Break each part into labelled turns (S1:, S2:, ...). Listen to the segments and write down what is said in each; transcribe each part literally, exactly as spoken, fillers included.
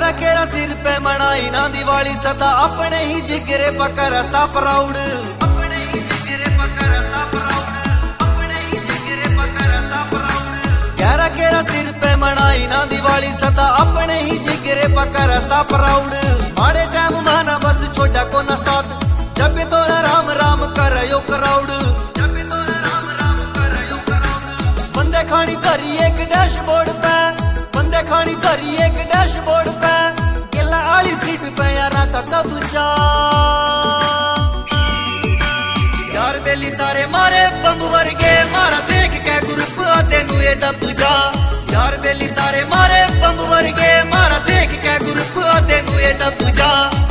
S1: यारा केरा सिर पे मनाई ना दिवाली सदा अपने ही जिगरे पकर सा प्राउड अपने ही जिगरे पकर सा प्राउड अपने ही जिगरे पकर सा प्राउड यारा केरा सिर पे मनाई ना दिवाली सदा अपने ही जिगरे पकर सा प्राउड मारे टाइम माना बस छोटा को न साथ जब तो राम राम कर यो क्राउड जब तो राम राम कर यो क्राउड बंदे खानी करी एक डैशबोर्ड पे बंदे खानी करी एक डैशबोर्ड पे गिला आली सीट पे यारा का कब्जा यार बेली सारे मारे बम वर्गे मारा देख के ग्रुप आते नु ये दब जा यार बेली सारे मारे बम वर्गे मारा देख के ग्रुप आते नु ये दब जा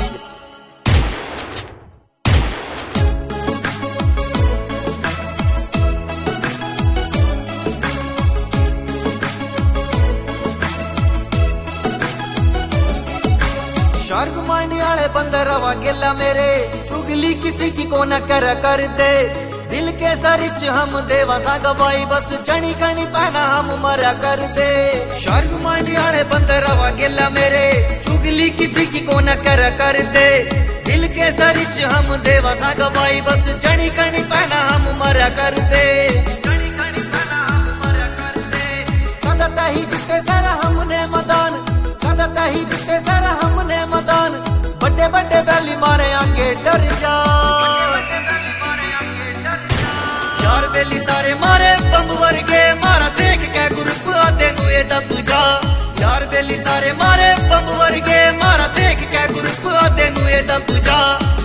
S1: शार्क माइंड वाले बंदे रवा गेला मेरे चुगली किसी की को न कर कर दे दिल के सरिच हम देवा सा गवाई बस जनी कनी पहना हम मरा कर दे शार्क माइंड वाले बंदे रवा गेला मेरे चुगली किसी की को न कर कर दे दिल के सरिच हम देवा सा गवाई बस जनी कनी पहना हम मरा कर दे जनी कनी पहना हम मरा कर दे सदता ही जिते सारा हमने मैदान सदता ही जिते सारा हमने मैदान बड़े बड़े बैली मारे आगे डर जा यार बेली सारे मारे बम वर्गे मारा देख के ग्रुप आते नु ये दब जा यार बेली सारे मारे बम वर्गे मारा देख के ग्रुप आते नु ये दब जा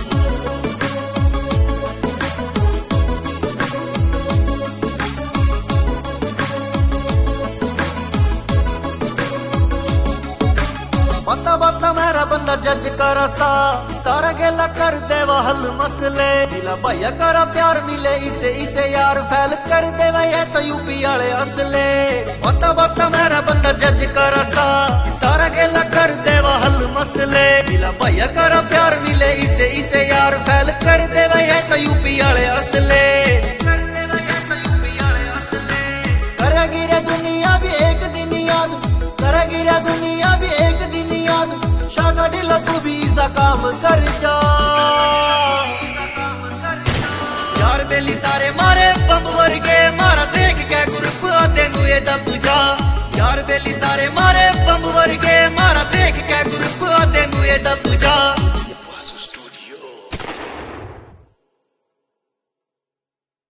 S1: बता बता मेरा बंदा जज करा सा सारा गेला कर देवा हल मसले दिला भैया करा प्यार मिले इसे इसे यार फैल कर देवा ये तो यूपी वाले असले बता बता मेरा बंदा जज करा सा सारा गेला कर देवा हल मसले दिला भैया करा प्यार मिले इसे इसे यार फैल कर देवा ये तो यूपी वाले असले कर देवा ये तो यूपी वाले असले करेगी रे दुनिया भी एक दिन याद करेगी रे दुनिया भी एक दिन याद शागा ढिला तू भी ऐसा काम कर जा यार बेली सारे मारे बम वर्गे मारा देख के ग्रुप आते नु ये दब जा यार बेली सारे मारे